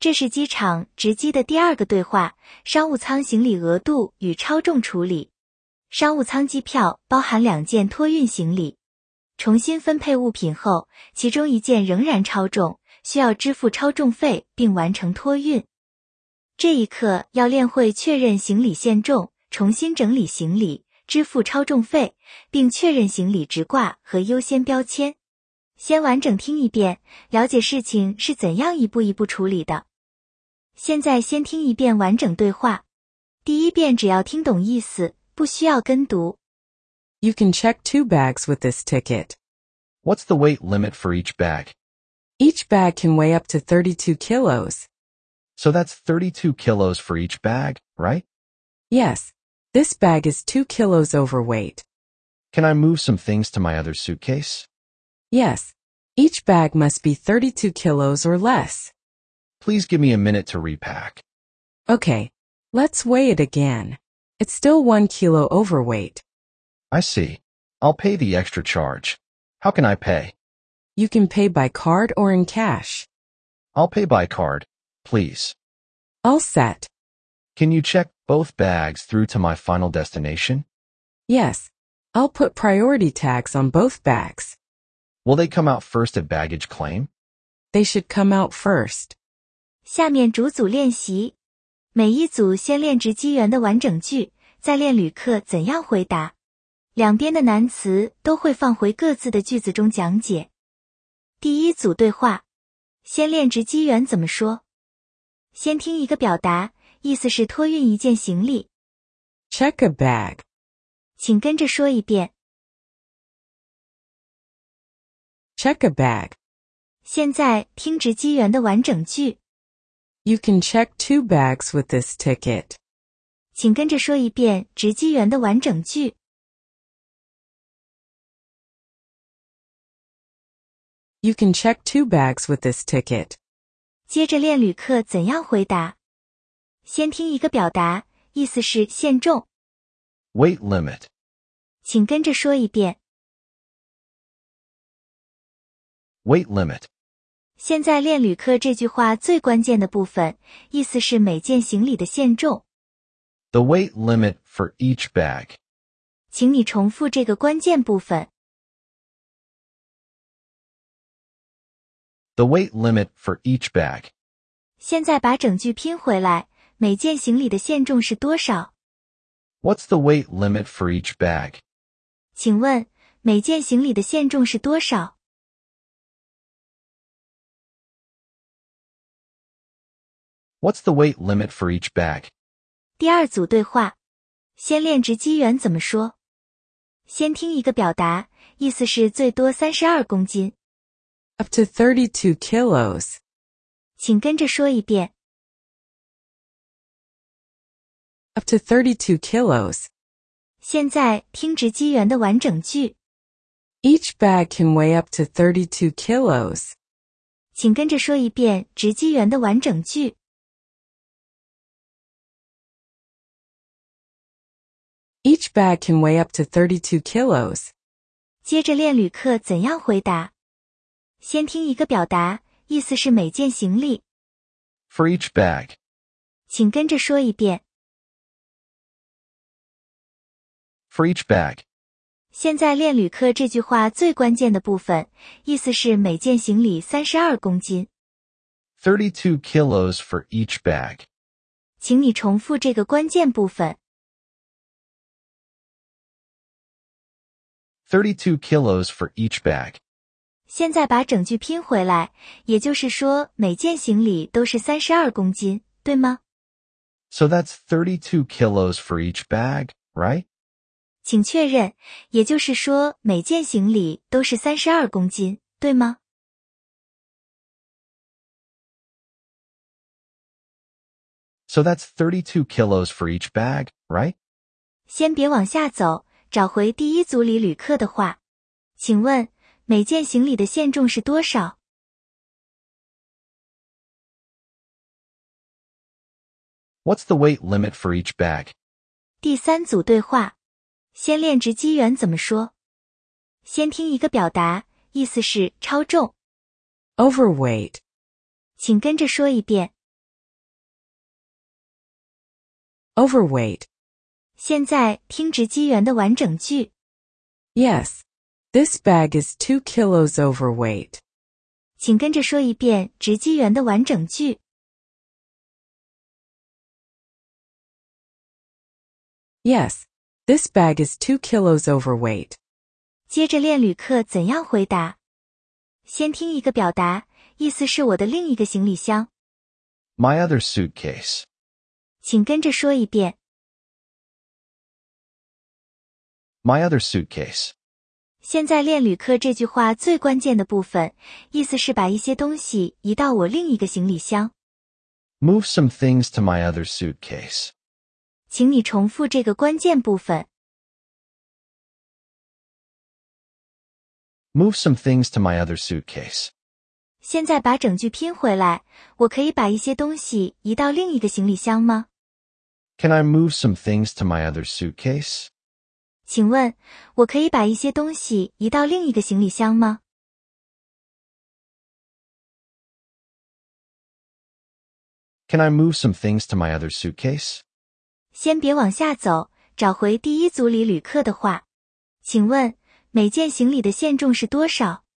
这是机场值机的第二个对话，商务舱行李额度与超重处理。商务舱机票包含2件托运行李，重新分配物品后，其中1件仍然超重，需要支付超重费并完成托运。这一刻要练会确认行李限重，重新整理行李，支付超重费，并确认行李直挂和优先标签。先完整听一遍，了解事情是怎样一步一步处理的。现在先听一遍完整对话。第一遍只要听懂意思，不需要跟读。 You can check 2 bags with this ticket. What's the weight limit for each bag? Each bag can weigh up to 32 kilos. So that's 32 kilos for each bag, right? Yes. This bag is 2 kilos overweight. Can I move some things to my other suitcase? Yes. Each bag must be 32 kilos or less. Please give me a minute to repack. Okay. Let's weigh it again. It's still 1 kilo overweight. I see. I'll pay the extra charge. How can I pay? You can pay by card or in cash. I'll pay by card, please. All set. Can you check both bags through to my final destination? Yes. I'll put priority tags on both bags. Will they come out first at baggage claim? They should come out first. 下面逐组练习，每一组先练值机员的完整句，再练旅客怎样回答。两边的难词都会放回各自的句子中讲解。第一组对话，先练值机员怎么说。先听一个表达，意思是托运一件行李。 Check a bag. 请跟着说一遍。 Check a bag. 现在听值机员的完整句。 You can check 2 bags with this ticket. 请跟着说一遍值机员的完整句。 You can check 2 bags with this ticket. 接着练旅客怎样回答。先听一个表达，意思是限重。 Weight limit. 请跟着说一遍。 Weight limit. 现在练旅客这句话最关键的部分，意思是每件行李的限重。 The weight limit for each bag. 请你重复这个关键部分。 The weight limit for each bag. 现在把整句拼回来，每件行李的限重是多少？ What's the weight limit for each bag? 请问，每件行李的限重是多少？ What's the weight limit for each bag? 第二组对话，先练值机员怎么说。先听一个表达，意思是最多32公斤。 Up to 32 kilos. 请跟着说一遍。 Up to 32 kilos. 现在听值机员的完整句。 Each bag can weigh up to 32 kilos. 请跟着说一遍值机员的完整句。 Each bag can weigh up to 32 kilos. 接着练旅客怎样回答。先听一个表达，意思是每件行李。 For each bag. 请跟着说一遍。 For each bag. 现在练旅客这句话最关键的部分，意思是每件行李32公斤。 32 kilos for each bag. 请你重复这个关键部分。 32 kilos for each bag. 现在把整句拼回来，也就是说每件行李都是32公斤，对吗？ So that's 32 kilos for each bag, right? 请确认，也就是说每件行李都是32公斤，对吗？ So that's 32 kilos for each bag, right? 先别往下走，找回第一组里旅客的话。请问，每件行李的限重是多少？ What's the weight limit for each bag? 第三组对话，先练值机员怎么说。先听一个表达，意思是超重。 Overweight. 请跟着说一遍。 overweight. 现在听直击员的完整句。 Yes. This bag is 2 kilos overweight. 请跟着说一遍直击员的完整句。 Yes. This bag is 2 kilos overweight. 接着练旅客怎样回答。先听一个表达，意思是我的另一个行李箱。 My other suitcase. 请跟着说一遍。 My other suitcase. 现在练旅客这句话最关键的部分，意思是把一些东西移到我另一个行李箱。 Move some things to my other suitcase. 请你重复这个关键部分。 Move some things to my other suitcase. 现在把整句拼回来，我可以把一些东西移到另一个行李箱吗？ Can I move some things to my other suitcase? 请问，我可以把一些东西移到另一个行李箱吗？ Can I move some things to my other suitcase? 先别往下走，找回第一组里旅客的话。请问，每件行李的限重是多少？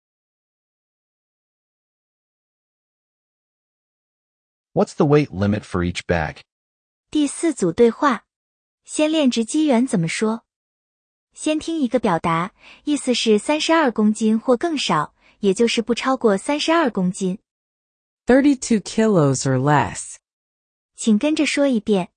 What's the weight limit for each bag? 第四组对话，先练直击员怎么说。先听一个表达，意思是32公斤或更少，也就是不超过32公斤。 32 kilos or less. 请跟着说一遍。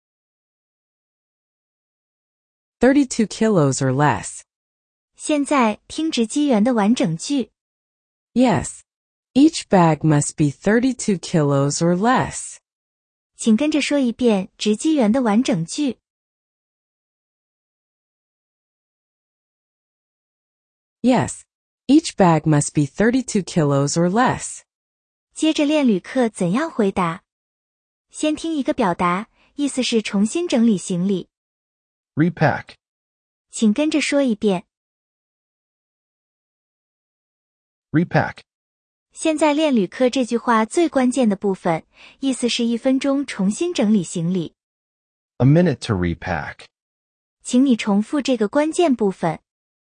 32 kilos or less. 现在听直击员的完整句。 Yes. Each bag must be 32 kilos or less. 请跟着说一遍直击员的完整句。 Yes. Each bag must be 32 kilos or less. 接着练旅客怎样回答。先听一个表达，意思是重新整理行李。 Repack. 请跟着说一遍。 Repack. 现在练旅客这句话最关键的部分，意思是1分钟重新整理行李。 A minute to repack. 请你重复这个关键部分。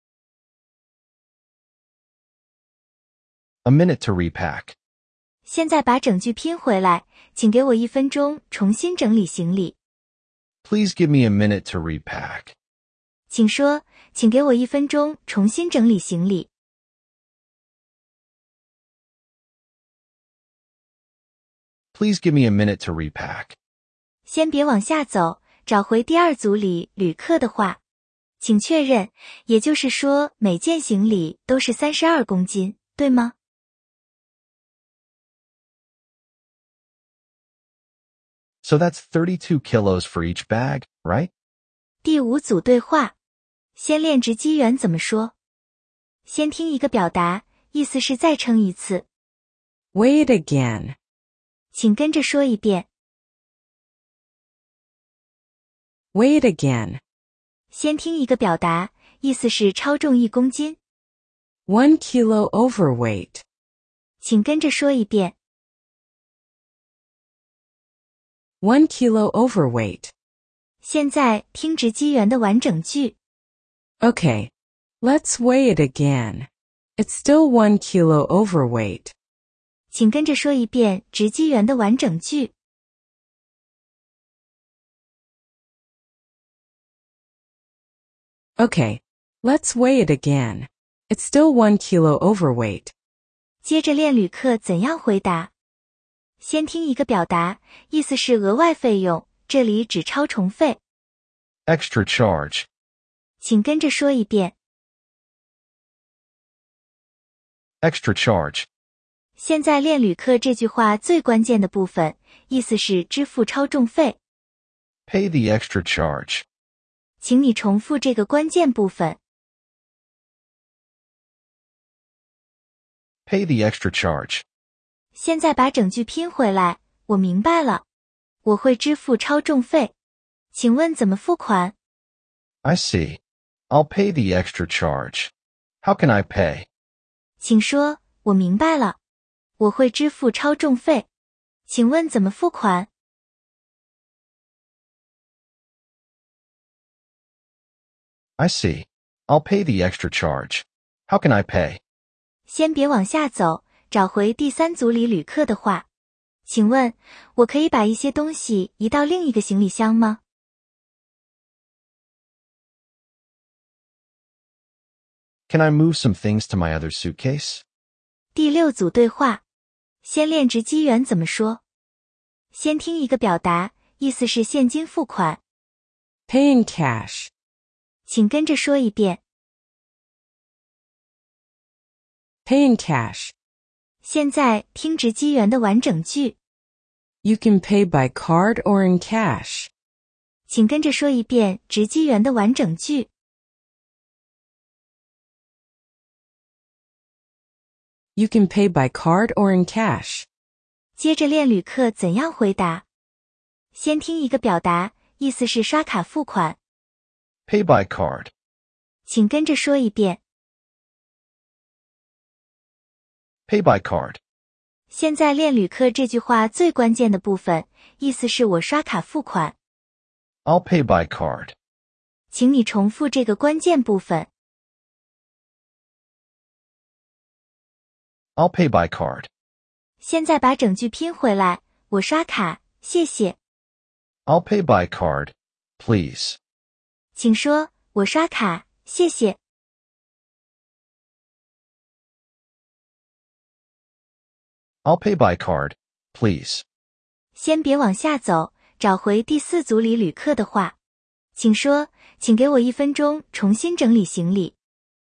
A minute to repack. 现在把整句拼回来，请给我1分钟重新整理行李。 Please give me a minute to repack. 请说，请给我1分钟重新整理行李。 Please give me a minute to repack. 先别往下走，找回第二组里旅客的话。请确认，也就是说每件行李都是32公斤，对吗？ So that's 32 kilos for each bag, right? 第五组对话，先练直击员怎么说。先听一个表达，意思是再称一次。 Weigh it again. 请跟着说一遍。 Weigh it again. 先听一个表达，意思是超重1公斤。 1 kilo overweight. 请跟着说一遍。 1 kilo overweight. 现在听直击员的完整句。 Okay. Let's weigh it again. It's still 1 kilo overweight. 请跟着说一遍直击员的完整句。 Okay. Let's weigh it again. It's still 1 kilo overweight. 接着练旅客怎样回答。先听一个表达，意思是额外费用，这里指超重费。 Extra charge. 请跟着说一遍。 Extra charge. 现在练旅客这句话最关键的部分，意思是支付超重费。 Pay the extra charge. 请你重复这个关键部分。 Pay the extra charge. 现在把整句拼回来，我明白了。我会支付超重费。请问怎么付款？ I see. I'll pay the extra charge. How can I pay? 请说，我明白了。我会支付超重费。请问怎么付款？ I see. I'll pay the extra charge. How can I pay? 先别往下走，找回第三组里旅客的话。请问，我可以把一些东西移到另一个行李箱吗？ Can I move some things to my other suitcase? 第六组对话，先练直击员怎么说。先听一个表达，意思是现金付款， Pay in cash. 请跟着说一遍。 Pay in cash. 现在听直击员的完整句， You can pay by card or in cash. 请跟着说一遍直击员的完整句。 You can pay by card or in cash. 接着练旅客怎样回答。先听一个表达，意思是刷卡付款， Pay by card. 请跟着说一遍。 Pay by card. 现在练旅客这句话最关键的部分，意思是我刷卡付款， I'll pay by card. 请你重复这个关键部分。 I'll pay by card. 现在把整句拼回来，我刷卡，谢谢。 I'll pay by card, please. 请说，我刷卡，谢谢。 I'll pay by card, please. 先别往下走，找回第四组里旅客的话。请说，请给我1分钟重新整理行李。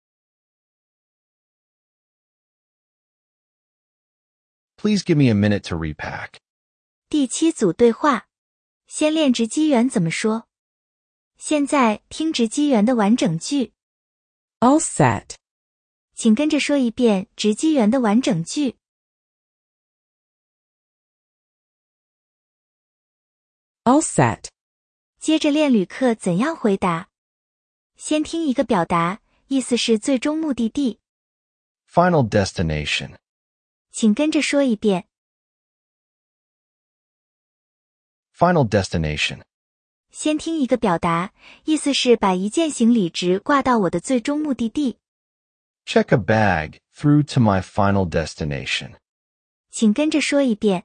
Please give me a minute to repack. 第七组对话，先练直击员怎么说。现在听直击员的完整句， All set. 请跟着说一遍直击员的完整句。 All set. 接着练旅客怎样回答。先听一个表达，意思是最终目的地， Final destination. 请跟着说一遍。 Final destination. 先听一个表达，意思是把一件行李直挂到我的最终目的地， Check a bag through to my final destination. 请跟着说一遍。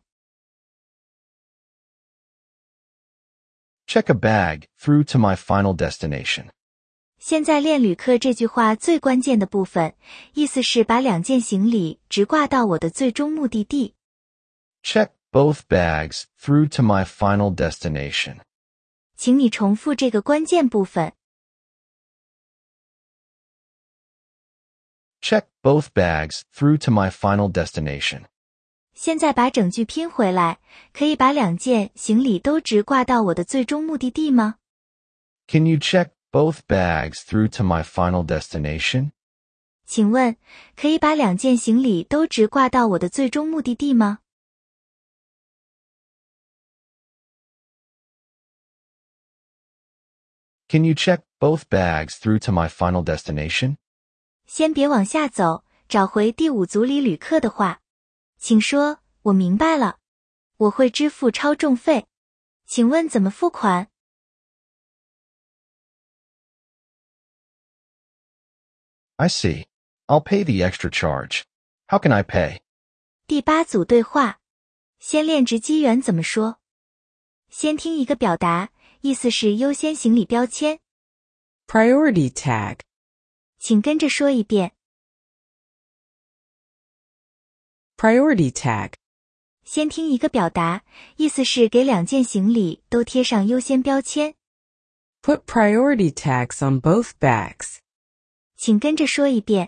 Check a bag through to my final destination. 现在练旅客这句话最关键的部分，意思是把2件行李直挂到我的最终目的地， Check both bags through to my final destination. 请你重复这个关键部分。 Check both bags through to my final destination. 现在把整句拼回来，可以把2件行李都直挂到我的最终目的地吗？ Can you check both bags through to my final destination? 请问，可以把2件行李都直挂到我的最终目的地吗？ Can you check both bags through to my final destination? 先别往下走，找回第5组里旅客的话。请说，我明白了。我会支付超重费。请问怎么付款？ I see. I'll pay the extra charge. How can I pay? 第8组对话，先练直击员怎么说。先听一个表达，意思是优先行李标签， Priority tag. 请跟着说一遍。 Priority tag. 先听一个表达，意思是给2件行李都贴上优先标签， Put priority tags on both bags. 请跟着说一遍。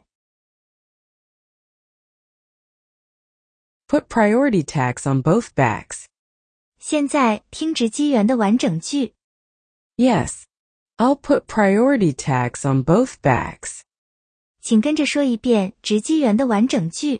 Put priority tags on both bags. 现在听直击员的完整句， Yes. I'll put priority tags on both bags. 请跟着说一遍直击员的完整句。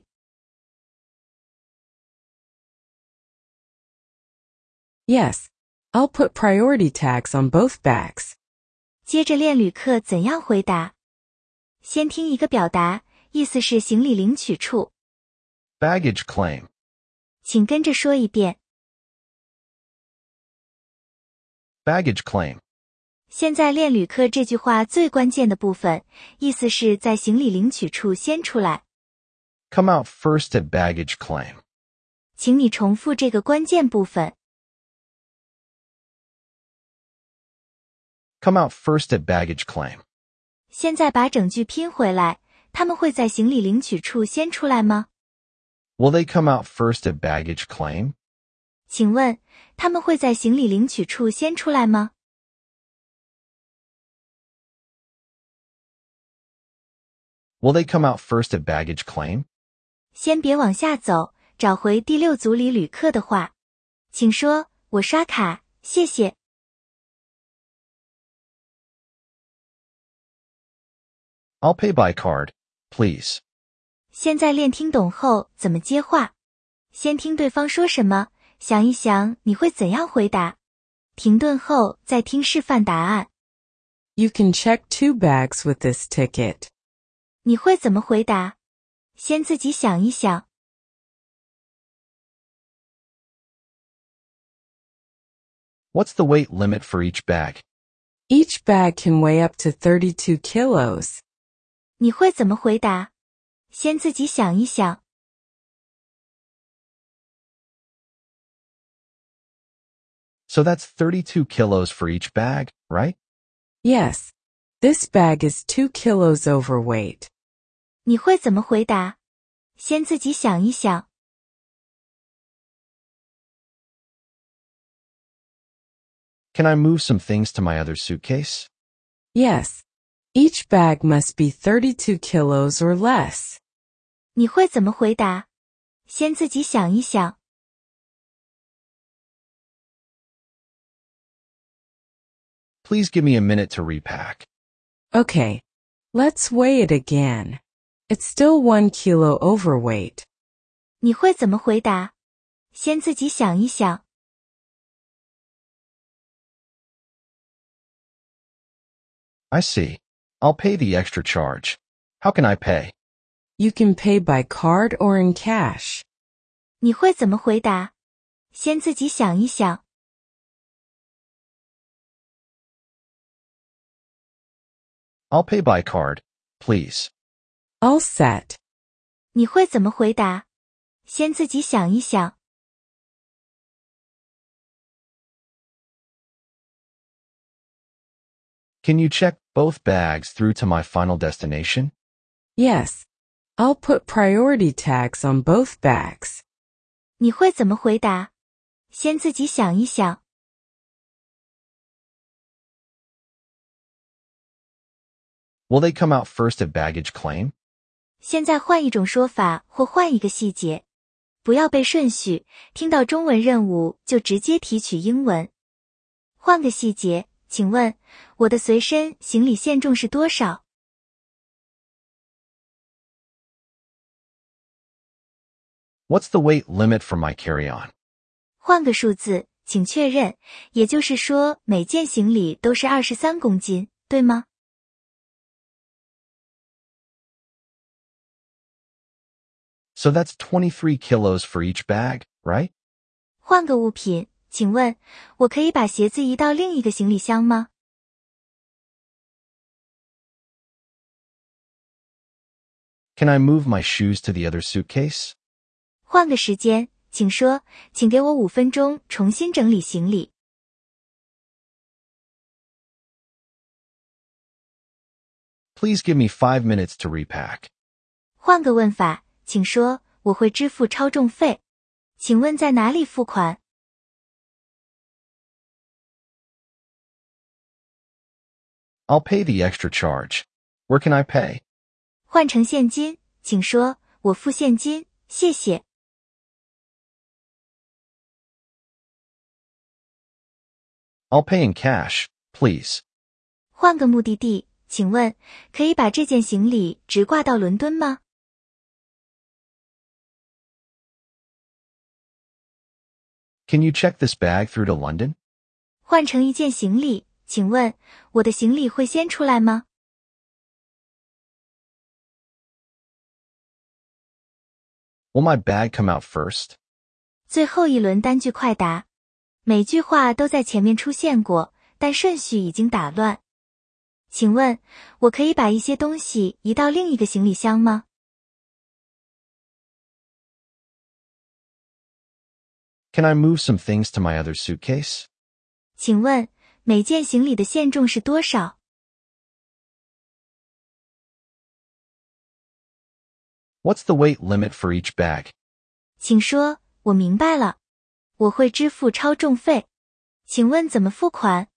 Yes. I'll put priority tags on both bags. 接着练旅客怎样回答。先听一个表达，意思是行李领取处， Baggage claim. 请跟着说一遍。 Baggage claim. 现在练旅客这句话最关键的部分，意思是在行李领取处先出来。 Come out first at baggage claim. 请你重复这个关键部分。 Come out first at baggage claim. 现在把整句拼回来，他们会在行李领取处先出来吗？ Will they come out first at baggage claim? 请问，他们会在行李领取处先出来吗？ Will they come out first at baggage claim? 先别往下走，找回第6组里旅客的话。请说，我刷卡，谢谢。 I'll pay by card, please. 现在练听懂后怎么接话。先听对方说什么，想一想你会怎样回答。停顿后再听示范答案。 You can check 2 bags with this ticket. 你会怎么回答？先自己想一想。 What's the weight limit for each bag? Each bag can weigh up to 32 kilos. 你会怎么回答？先自己想一想。 So that's 32 kilos for each bag, right? Yes. This bag is 2 kilos overweight. 你会怎么回答？先自己想一想。 Can I move some things to my other suitcase? Yes. Each bag must be 32 kilos or less. 你会怎么回答？先自己想一想。 Please give me a minute to repack. Okay. Let's weigh it again. It's still 1 kilo overweight. 你会怎么回答？先自己想一想。 I see. I'll pay the extra charge. How can I pay? You can pay by card or in cash. 你会怎么回答？先自己想一想。 I'll pay by card, please. All set. 你会怎么回答？先自己想一想。 Can you check both bags through to my final destination? Yes. I'll put priority tags on both bags. 你会怎么回答？先自己想一想。 Will they come out first at baggage claim? 现在换一种说法或换一个细节，不要背顺序，听到中文任务就直接提取英文。换个细节，请问我的随身行李限重是多少？ What's the weight limit for my carry-on? 换个数字，请确认，也就是说每件行李都是23公斤，对吗？ So that's 23 kilos for each bag, right? 换个物品，请问我可以把鞋子移到另一个行李箱吗？ Can I move my shoes to the other suitcase? 换个时间，请说，请给我5分钟重新整理行李。 Please give me 5 minutes to repack. 换个问法，请说，我会支付超重费。请问在哪里付款？ I'll pay the extra charge. Where can I pay? 换成现金，请说，我付现金，谢谢。 I'll pay in cash, please. 换个目的地，请问可以把这件行李直挂到伦敦吗？ Can you check this bag through to London? 换成一件行李，请问我的行李会先出来吗？ Will my bag come out first? 最后一轮单句快答，每句话都在前面出现过， 但顺序已经打乱。请问，我可以把一些东西移到另一个行李箱吗？ Can I move some things to my other suitcase? 请问，每件行李的限重是多少？ What's the weight limit for each bag? 请说，我明白了。我会支付超重费。请问怎么付款？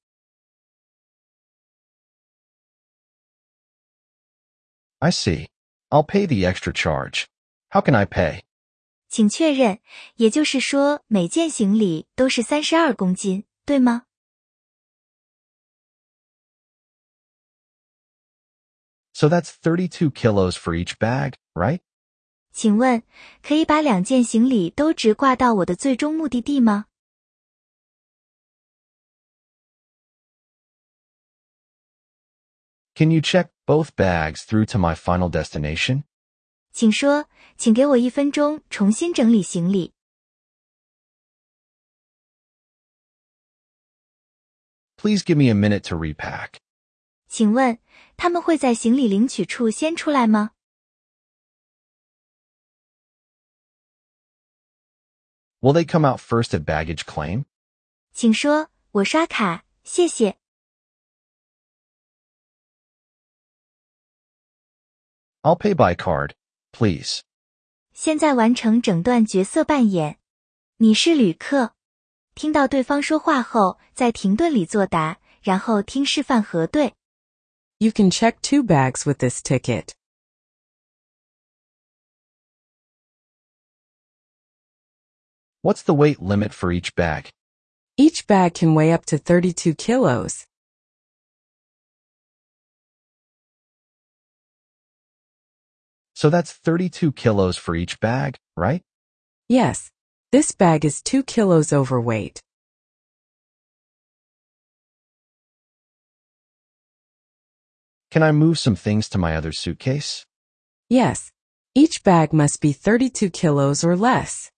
I see. I'll pay the extra charge. How can I pay? 请确认，也就是说每件行李都是32公斤，对吗？ So that's 32 kilos for each bag, right? 请问，可以把2件行李都直挂到我的最终目的地吗？ Can you check both bags through to my final destination? 请说，请给我1分钟重新整理行李。 Please give me a minute to repack. 请问，他们会在行李领取处先出来吗？ Will they come out first at baggage claim? 请说，我刷卡，谢谢。 I'll pay by card, please. 现在完成整段角色扮演。你是旅客。听到对方说话后，在停顿里作答，然后听示范核对。 You can check 2 bags with this ticket. What's the weight limit for each bag? Each bag can weigh up to 32 kilos. So that's 32 kilos for each bag, right? Yes, this bag is 2 kilos overweight. Can I move some things to my other suitcase? Yes, each bag must be 32 kilos or less.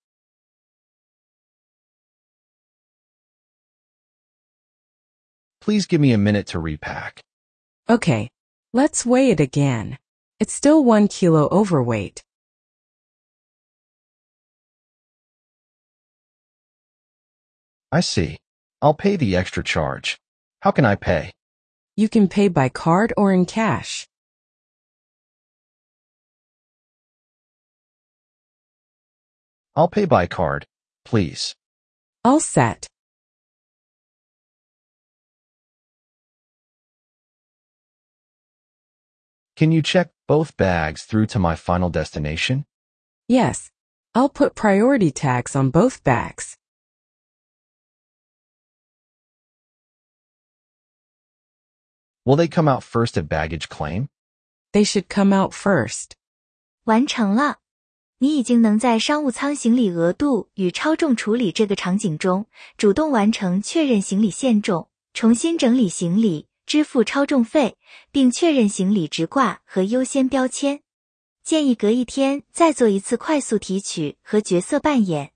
Please give me a minute to repack. Okay, let's weigh it again. It's still 1 kilo overweight. I see. I'll pay the extra charge. How can I pay? You can pay by card or in cash. I'll pay by card, please. All set. Can you check both bags through to my final destination? Yes, I'll put priority tags on both bags. Will they come out first at baggage claim? They should come out first. 完成了。你已经能在商务舱行李额度与超重处理这个场景中，主动完成确认行李限重、重新整理行李、支付超重费，并确认行李直挂和优先标签。建议隔1天再做一次快速提取和角色扮演。